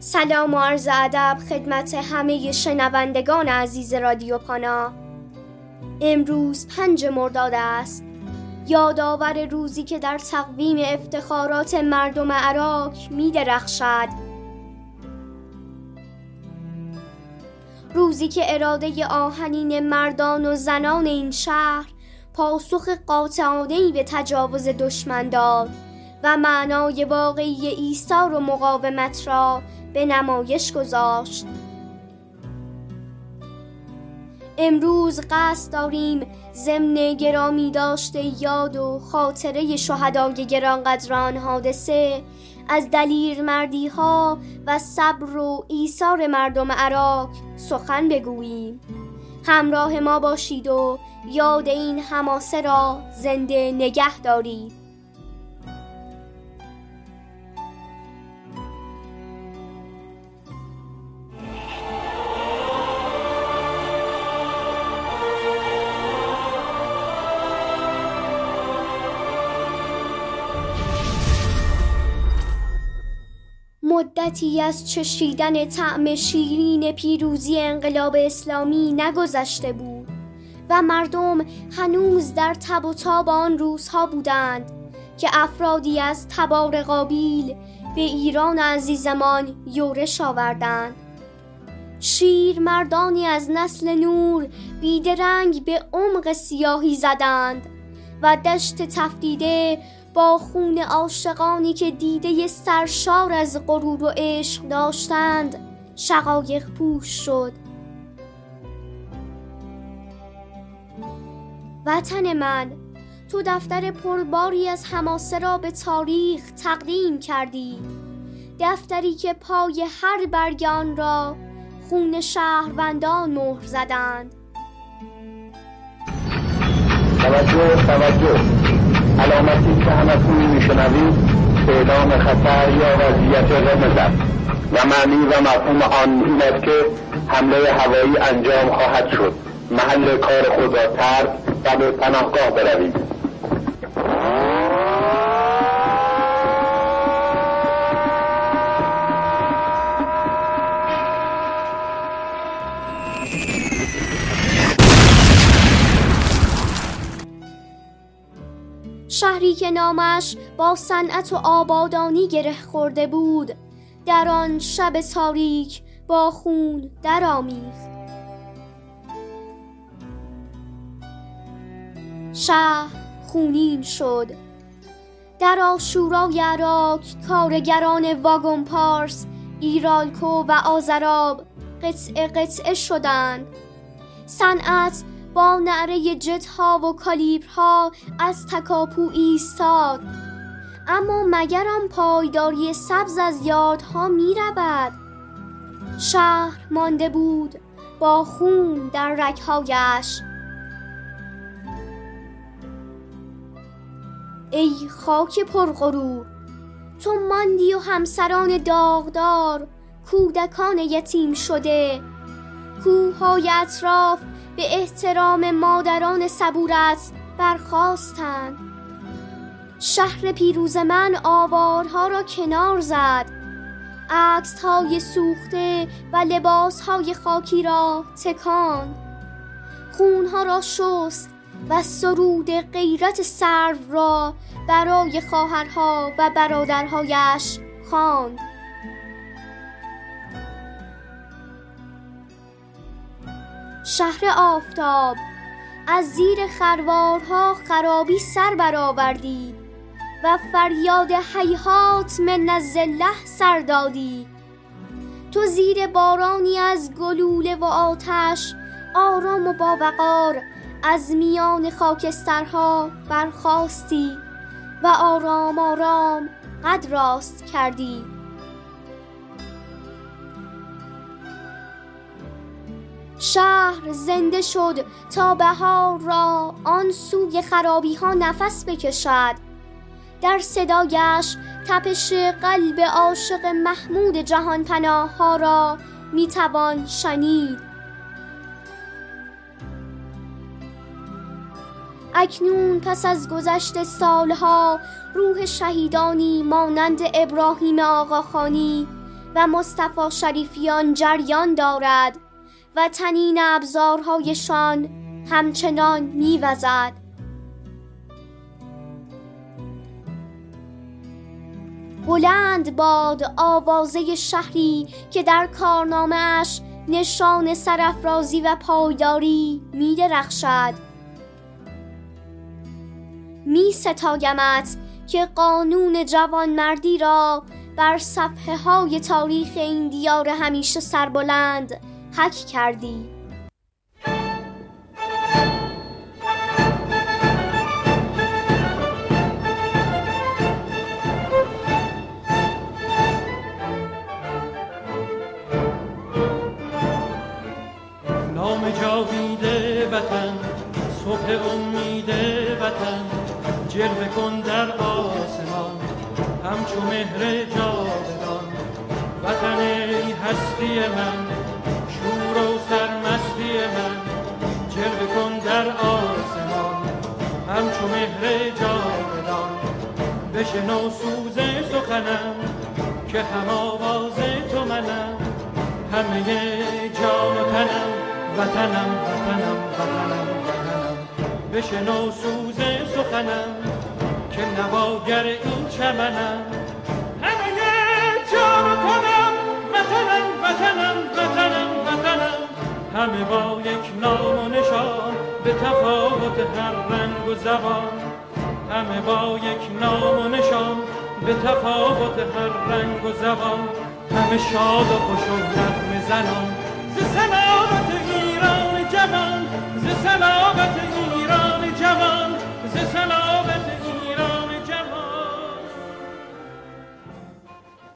سلام و عرض ادب خدمت همه شنوندگان عزیز رادیو پانا. امروز 5 مرداد است، یادآور روزی که در تقویم افتخارات مردم عراق می درخشد. روزی که اراده آهنین مردان و زنان این شهر پاسخ قاطعانه‌ای به تجاوز دشمن داد و معنای واقعی ایثار و مقاومت را به نمایش گذاشت. امروز قصد داریم ضمن گرامی داشته یاد و خاطره شهدای گرانقدران حادثه از دلیرمردی ها و صبر و ایثار مردم عراق سخن بگوییم. همراه ما باشید و یاد این حماسه را زنده نگه دارید. مدتی از چشیدن طعم شیرین پیروزی انقلاب اسلامی نگذشته بود و مردم هنوز در تب و تاب آن روزها بودند که افرادی از تبار قابیل به ایران عزیزمان یورش آوردند. شیر مردانی از نسل نور بیدرنگ به عمق سیاهی زدند و دشت تفدیده با خون عاشقانی که دیده سرشار از غرور و عشق داشتند شقایق پوش شد. وطن من، تو دفتر پرباری از حماسه را به تاریخ تقدیم کردی، دفتری که پای هر برگ آن را خون شهروندان مهر زدند. توجه علامتی که همکنون میشنوید اعلام خطر یا وضعیت قرمز است و معنی و مفهوم آن این است که حمله هوایی انجام خواهد شد. محل کار خود را ترک و به پناهگاه بروید. شهری که نامش با صنعت و آبادانی گره خورده بود در آن شب تاریک با خون درآمیخت. شهر خونین شد. در عاشورای عراق کارگران واگن پارس، ایرالکو و آذراب قطعه قطعه شدند. صنعت با نعره جت‌ها و کالیبرها از تکاپو ایستاد. اما مگر آن پایداری سبز از یادها می رود؟ شهر مانده بود با خون در رگ‌هایش. ای خاک پرغرور، تو ماندی و همسران داغدار، کودکان یتیم شده، کوه‌های اطراف به احترام مادران صبورت برخاستند. شهر پیروز من آوارها را کنار زد، عکس‌های سوخته و لباس‌های خاکی را تکاند، خونها را شست و سرود غیرت سرو را برای خواهرها و برادرهایش خواند. شهر آفتاب، از زیر خروارها خرابی سر برآوردی و فریاد هیهات من الذله سر دادی. تو زیر بارانی از گلوله و آتش آرام و باوقار از میان خاکسترها برخاستی و آرام آرام قد راست کردی. شهر زنده شد تا بهار را آن سوی خرابی ها نفس بکشد. در صدایش تپش قلب عاشق محمود جهان پناه ها را میتوان شنید. اکنون پس از گذشت سالها روح شهیدانی مانند ابراهیم آقاخانی و مصطفی شریفیان جریان دارد و طنین ابزارهایشان همچنان می‌وزد. بلند باد آوازه شهری که در کارنامه‌اش نشان سرافرازی و پایداری می‌درخشد. می‌ستایمت که قانون جوانمردی را بر صفحه‌های تاریخ این دیار همیشه سربلند حک کردی. نام جاوید وطن، صبح امید وطن، جلوه کن در آسمان همچو مهر جاودان. وطن ای هستی من، شور و سرمستی من، جلوه کن در آسمان همچو مهر جاودان. بشنو سوز سخنم که هم آواز تو منم، همه جان و تنم وطنم وطنم وطنم وطنم. بشنو سوز سخنم که نواگر این چمنم، همه جان و تنم وطنم وطنم وطنم وطنم. همه با یک نام و نشان به تفاوت هر رنگ و زبان، همه با یک نام و نشان به تفاوت هر رنگ و زبان. همه شاد و خوش و نغمه زنان ز سلامت ایران جوان، ز سلامت